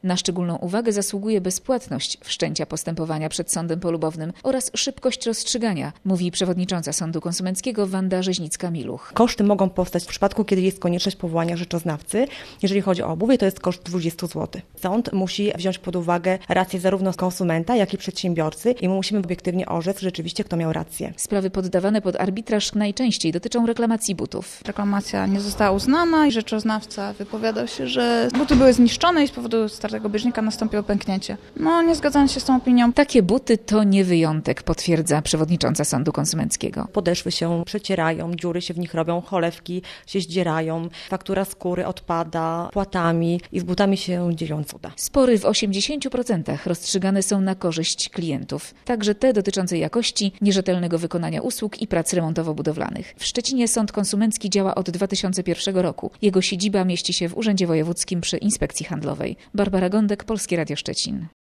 Na szczególną uwagę zasługuje bezpłatność wszczęcia postępowania przed sądem polubownym oraz szybkość rozstrzygania, mówi przewodnicząca Sądu Konsumenckiego Wanda Rzeźnicka-Miluch. Koszty mogą powstać w przypadku, kiedy jest konieczność powołania rzeczoznawcy. Jeżeli chodzi o obuwie, to jest koszt 20 zł. Sąd musi wziąć pod uwagę rację zarówno konsumenta, jak i przedsiębiorcy i my musimy obiektywnie orzec rzeczywiście, kto miał rację. Sprawy poddawane pod arbitraż najczęściej dotyczą reklamacji butów. Reklamacja nie została uznana i rzeczoznawca wypowiadał się, że buty były zniszczone i z powodu startego bieżnika nastąpiło pęknięcie. Nie zgadzam się z tą opinią. Takie buty to nie wyjątek, potwierdza przewodnicząca Sądu Konsumenckiego. Podeszwy się przecierają, dziury się w nich robią, cholewki się zdzierają, faktura skóry odpada płatami i z butami się dzieją cuda. Spory w 80% rozstrzygane są na korzyść klientów, także te dotyczące jakości, nierzetelnego wykonania usług i prac remontowo-budowlanych. W Szczecinie Sąd Konsumencki działa od 2001 roku. Jego siedziba mieści się w Urzędzie Wojewódzkim przy Inspekcji Handlowej. Barbara Gądek, Polskie Radio Szczecin.